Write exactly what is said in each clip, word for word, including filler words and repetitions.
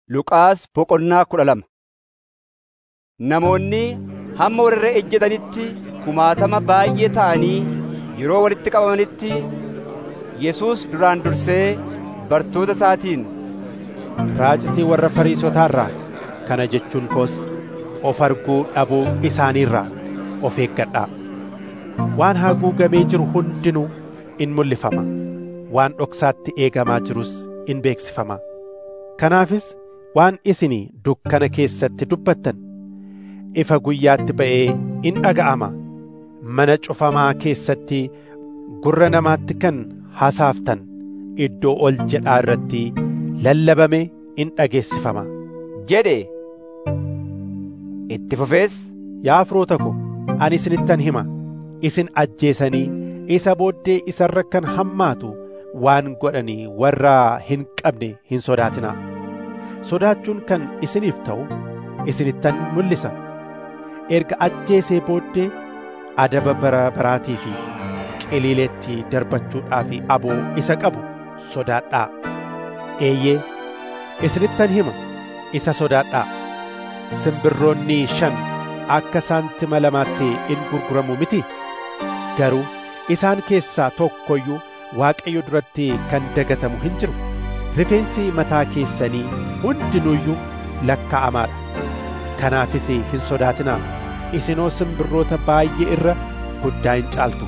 Luqaas boqonnaa kudha lama. Namoonni hamma warra ejjetanitti kumaatama baay'ee ta'anii yeroo walitti qabamanitti Yesuus duraan dursee bartoota isaatiin, Raacitii warra Fariisotaa irraa, kana jechuun koos of arguu dhabuu isaaniirraa of eeggadhaa. Waan haguugamee jiru hundinuu in mul'ifama, waan dhoksaatti eegamaa jirus in beeksifama. Kanaafis waan isin dukkana keessatti dubbattan ifa guyyaatti ba'ee in dhaga'ama. Mana cufamaa keessatti gurra namaatti kan hasaaftan iddoo ol jedhaa irratti lallabame in dhageessifama jedhe. Itti fufees, Yaa firoota ko, ani isinittan hima, isin ajjeesanii isa booddee isarra kan hammaatu waan godhanii warra hin qabne hin sodaatinaa. Sodaachuun kan isiniif ta'u isinittan mul'isa. Erga ajjeesee booddee adaba bara baraatii fi qiliileetti darbachuudhaa fi aboo isa qabu sodaadhaa. Eeyyee, isinittan hima, isa sodaadhaa. Simbirroonni shan akka saantima lamaatti in gurguramu miti? Garuu isaan keessaa tokko iyyuu Waaqayyo duratti kan dagatamu hin jiru. Rifeensi mataa keessanii hundinuuyyuu lakkaa'amaadha. Kanaafis hin sodaatinaa, isinoo simbirroota baay'ee irra guddaa hin caaltu.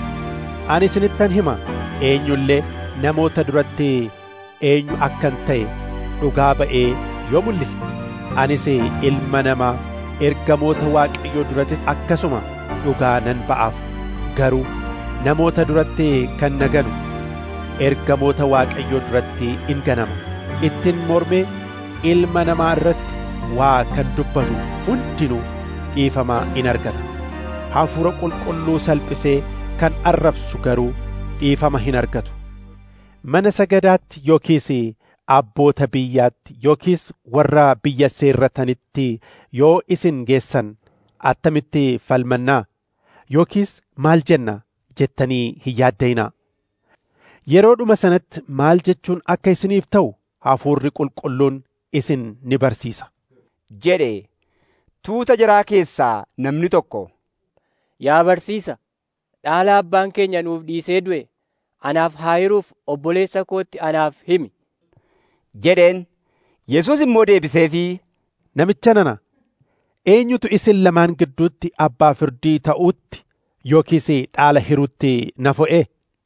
Ani isinittan hima, eenyullee namoota duratti eenyu akkan ta'e dhugaa ba'ee yoo mul'ise, anis ilma namaa ergamoota Waaqayyoo duratti akkasuma dhugaa nan ba'aaf. Garuu namoota duratti kan naganu ergamoota Waaqayyoo duratti in ganama. Ittiin mormee ilma namaa irratti waa kan dubbatu hundinuu dhiifamaa in argata. Hafuura qulqulluu salphisee kan arrabsu garuu dhiifama hin argatu. Mana sagadaatti yookiis abboota biyyaatti yookiis warra biyya seerratanitti yoo isin geessan attamitti falmannaa yookiis maal jenna jettanii hin yaadda'inaa. Yeroodhuma sanatti maal jechuun akka isiniif ta'u hafuurri qulqulluun isin ni barsiisa jedhe. Tuuta jaraa keessaa namni tokko, Yaa barsiisa, dhaala abbaan keenya nuuf dhiisee du'e anaaf haa hiruuf obboleessa kootti anaaf himi jedheen. Yesuus immoo deebiseefii, Namicha nana, eenyutu isin lamaan gidduutti abbaa firdii ta'uutti yookiis dhaala hiruutti na fo'e?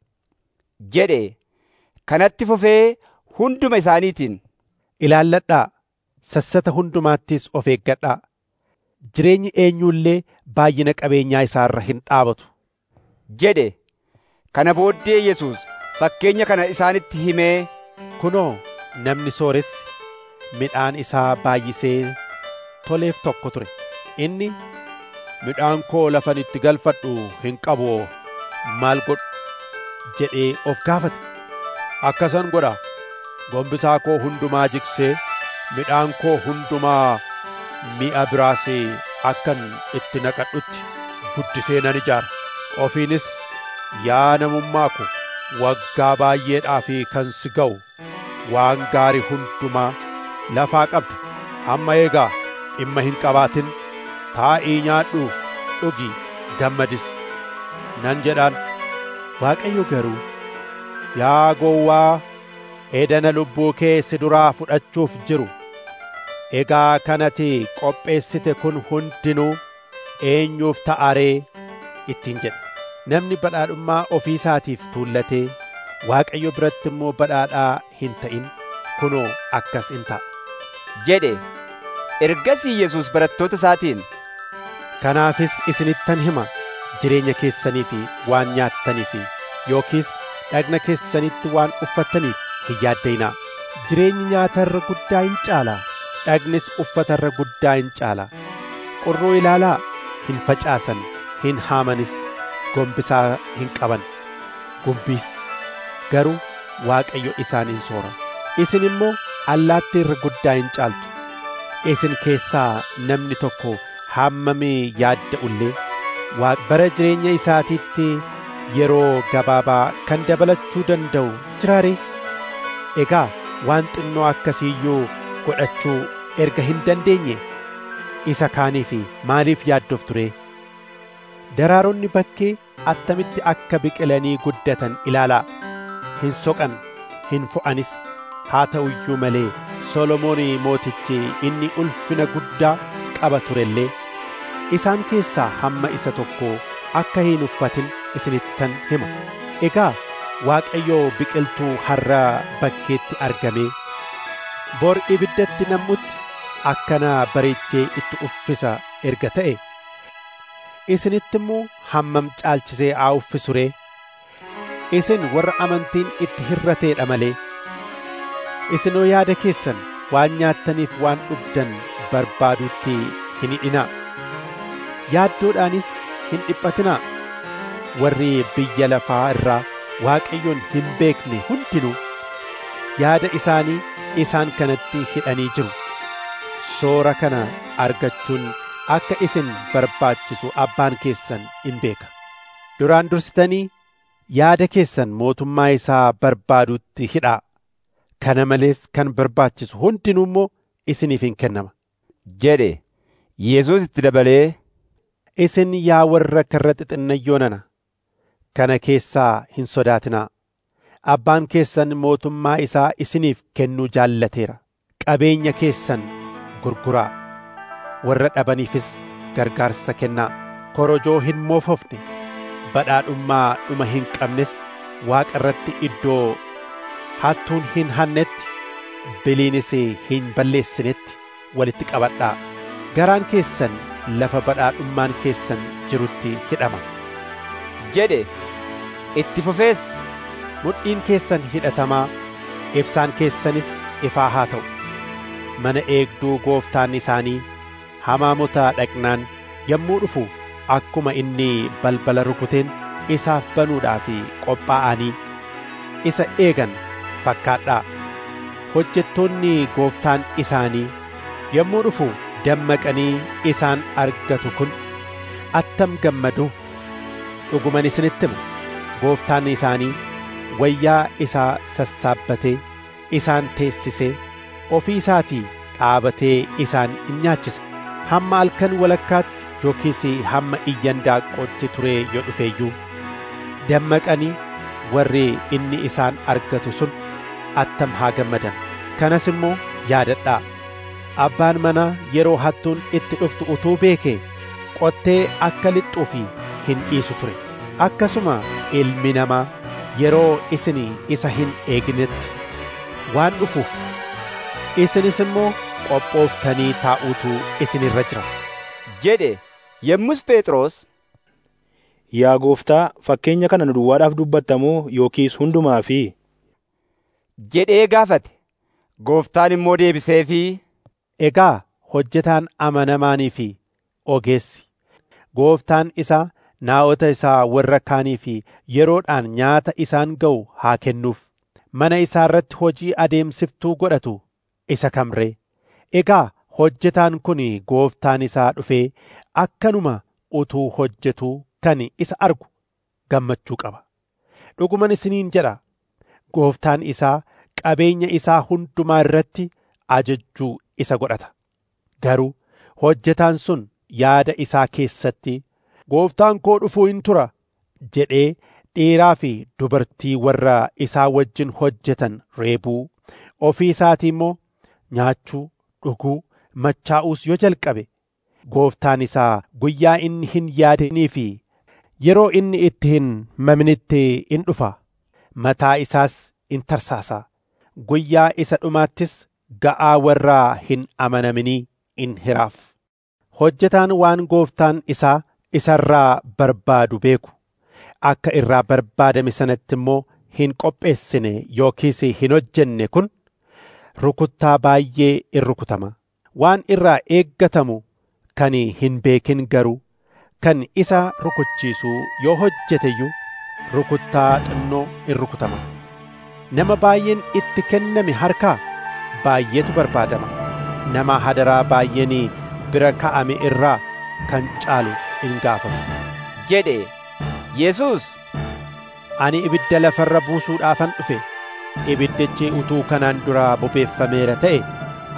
jedhe. Kanatti fufee hunduma isaaniitiin, Ilaalladhaa, sassata hundumaattis of eeggadhaa. Jireenyi eenyullee baay'ina qabeenyaa isaarra hin dhaabatu jedhe. Kana booddee Yesuus fakkeenya kana isaanitti himee, Kunoo, namni sooressi midhaan isaa baay'isee toleef tokko ture. Inni, Midhaan koo lafan itti galfadhu hin qabu, maal godhu jedhee of gaafate. Akkasan godha, gombisaa koo hundumaa jigsee midhaan koo hundumaa mi'a biraas akkan itti naqadhutti guddisee nan ijaara. Ofiinis, Yaa namummaa ko, waggaa baay'eedhaa fi kan si ga'u waan gaarii hundumaa lafaa qabda. Amma eegaa dhimma hin qabaatin, taa'ii nyaadhu, dhugi, gammadis nan jedhaan. Waaqayyo garuu, Yaa gowwaa, edana lubbuu kee si duraa fudhachuuf jiru, egaa kanati qopheessite kun hundinuu eenyuuf ta'a ree ittiin jedhe. Namni badhaadhummaa ofii isaatiif tuullatee Waaqayyo biratti immoo badhaadhaa hin ta'in kunoo akkas in ta'a jedhe. Ergasii Yesuus barattoota isaatiin, Kanaafis isinittan hima, jireenya keessanii fi waan nyaattanii fi yookiis dhagna keessanitti waan uffattaniif hin yaadda'inaa. Jireenyi nyaata irra guddaa hin caala, dhagnis uffata irra guddaa hin caala. Qurroo ilaalaa, hin facaasan, hin haamanis, gombisaa hin qaban. Gumbiis garuu Waaqayyo isaan in soora. Isin immoo allaattii irra guddaa hin caaltu. Isin keessaa namni tokko hammamee yaadda'ullee bara jireenya isaatiitti yeroo gabaabaa kan dabalachuu danda'u jiraaree? Egaa waan xinnoo akkasii iyyuu godhachuu erga hin dandeenye isa kaaniif maaliif yaaddoof ture? Daraaronni bakkee attamitti akka biqilanii guddatan ilaalaa. Hin soqan, hin fo'anis. Haa ta'u iyyuu malee Solomoon mootichi inni ulfina guddaa qaba turellee isaan keessaa hamma isa tokko akka hin uffatin isinittan hima. Egaa Waaqayyo biqiltuu harra bakkeetti argamee bor ibiddatti nam'utti akkana bareechee itti uffisa erga ta'e isinitti immoo hammam caalchisee haa uffisu ree? Isin warra amantiin itti hirrateedha malee. Isinoo yaada keessan waan nyaattaniif waan dhugdan barbaaduutti hin hidhinaa. Yaaddoodhaanis hin dhiphatinaa. Warri biyya lafaa irraa Waaqayyoon hin beekne hundinuu yaada isaanii isaan kanatti hidhanii jiru. Soora kana argachuun akka isin barbaachisu abbaan keessan in beeka. Duraan dursitanii yaada keessan mootummaa isaa barbaaduutti hidhaa. Kana malees kan barbaachisu hundinuu immoo isiniif hin kennama jedhe. Yesuus itti dabalee, isin yaa warra karra xixinnayyoo nana, kana keessaa hin sodaatinaa. Abbaan keessan mootummaa isaa isiniif kennuu jaallateera. Qabeenya keessan gurguraa, warra dhabaniifis gargaarsa kennaa. Korojoo hin moofofne, badhaadhummaa dhuma hin qabnes Waaqa irratti iddoo hattuun hin hannetti, biliinis hin balleessinetti walitti qabadhaa. Garaan keessan lafa badhaadhummaan keessan jirutti hidhama jedhe. Itti fufees, mudhiin keessan hidhatamaa, ibsaan keessanis ifaa haa ta'u. Mana eegduu gooftaan isaanii hamaamota dhaqnaan yommuu dhufu akkuma inni balbala rukuteen isaaf banuudhaaf qophaa'anii isa eegan fakkaadhaa. Hojjettoonni gooftaan isaanii yommuu dhufu dammaqanii isaan argatu kun attam gammadu. Dhuguman isinitti hima, gooftaan isaanii wayyaa isaa sassaabbatee isaan teessisee ofii isaatii dhaabatee isaan in nyaachisa. Hamma halkan walakkaatti yookiis hamma iyyan daaqqootti turee yoo dhufeeyyuu dammaqanii warri inni isaan argatu sun attam haa gammadan. Kanas immoo yaadadhaa, abbaan manaa yeroo hattuun itti dhuftu utuu beekee qottee akka lixxuufi hin dhiisu ture. Akkasuma ilmi namaa yeroo isin isa hin eegnetti waan dhufuuf isinis immoo qophooftanii taa'uutu isin irra jira jedhe. Yommus Phexros, yaa gooftaa, fakkeenya kana nu duwwaadhaaf dubbattamoo yookiis hundumaa fi jedhee gaafate. Gooftaan immoo deebiseefii, egaa hojjetaan amanamaanii fi ogeessi gooftaan isaa naa'ota isaa warra kaanii fi yeroodhaan nyaata isaan ga'u haa kennuuf. Mana isaa irratti hojii adeemsiftuu godhatu isa kam ree? Egaa hojjetaan kun gooftaan isaa dhufee akkanuma utuu hojjetuu kan isa argu gammachuu qaba. Dhuguman isiniin jedha, gooftaan isaa qabeenya isaa hundumaa irratti ajajjuu isa godhata. Garuu hojjetaan sun yaada isaa keessatti, gooftaan koo dhufuu hin tura jedhee dhiiraa fi dubartii warra isaa wajjin hojjetan reebuu, ofii isaatii immoo nyaachuu, dhuguu, machaa'uus yoo jalqabe, gooftaan isaa guyyaa inni hin yaadinii fi yeroo inni itti hin mamnitti in dhufa. Mataa isaas in tarsaasa. Guyyaa isa dhumaattis ga'aa warra hin amanaminii in hiraaf. Hojjetaan waan gooftaan isaa isarraa barbaadu beeku akka irraa barbaadame sanatti immoo hin qopheessine yookiis hin hojjenne kun rukuttaa baay'ee in rukutama. Waan irraa eeggatamu kan hin beekin garuu kan isa rukuchiisu yoo hojjeteyyuu rukuttaa xinnoo in rukutama. Nama baay'een itti kenname harkaa baay'eetu barbaadama. Nama hadaraa baay'een bira ka'ame irraa kan caalu in gaafatu jedhe. Yesuus, ani ibidda lafarra buusuudhaafan dhufe. Ibiddichi utuu kanaan dura bobeeffameera ta'e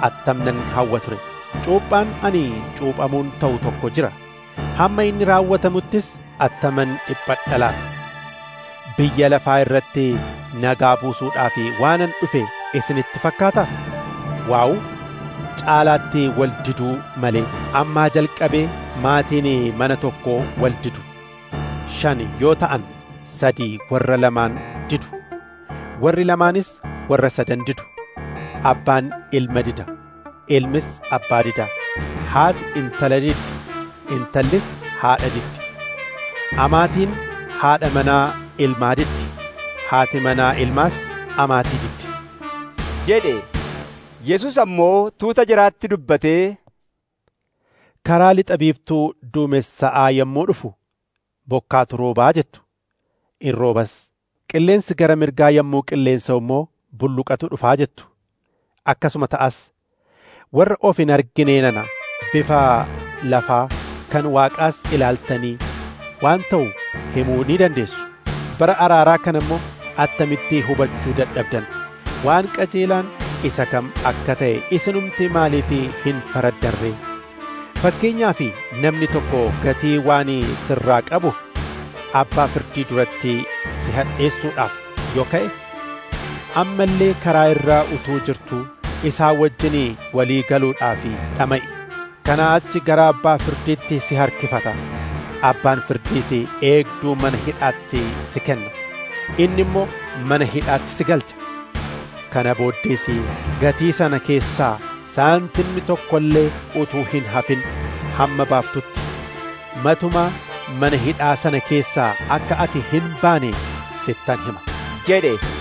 attam nan hawwa ture. Cuuphaan ani cuuphamuun ta'u tokko jira. Hamma inni raawwatamuttis attaman dhiphadha laata. Biyya lafaa irratti nagaa buusuudhaaf waanan dhufe isinitti fakkaata? Waaw! Caalaatti wal diduu malee ammaa jalqabee maatiin mana tokkoo wal didu. Shan yoo ta'an sadii warra lamaan didu. Warri lamaanis warra sadan didu. Abbaan ilma dida. Ilmis abbaa dida. Haati intala diddi. Intallis haadha diddi. Amaatiin haadha manaa ilmaa diddi. Haati manaa ilmaas amaatii diddi. jedhe. Yesus ammoo tuuta jiraatti dubbatee, karaa lixa biiftuu duumessa'aa yommuu dhufu bokkaatu roobaa jettu. In roobas. Qilleensi gara mirgaa yommuu qilleensa immoo bulluqatu dhufaa jettu. Akkasuma ta'as warra of hin arginee nana bifa lafaa kan Waaqaas ilaaltanii waan ta'u himuu ni dandeessu. Bara araaraa kana immoo attamitti hubachuu dadhabdan. Waan qajeelaan isa kam akka ta'e isinumti maaliif hin faraddarree? Fakkeenyaaf namni tokko gatii waan sirraa qabuuf abbaa firdii duratti si hadheessuudhaaf yoo ka'e, amma illee karaa irraa utuu jirtuu isaa wajjin walii galuudhaaf dhama'i. Kanaa achi gara abbaa firdiitti si harkifata. Abbaan firdiis eegduu mana hidhaatti si kenna. Inni immoo mana hidhaatti si galcha. Kana booddees gatii sana keessaa saantimni tokko illee utuu hin hafin hamma baaftutti matumaa mana hidhaa sana keessaa akka ati hin baane sittan hima jedhe.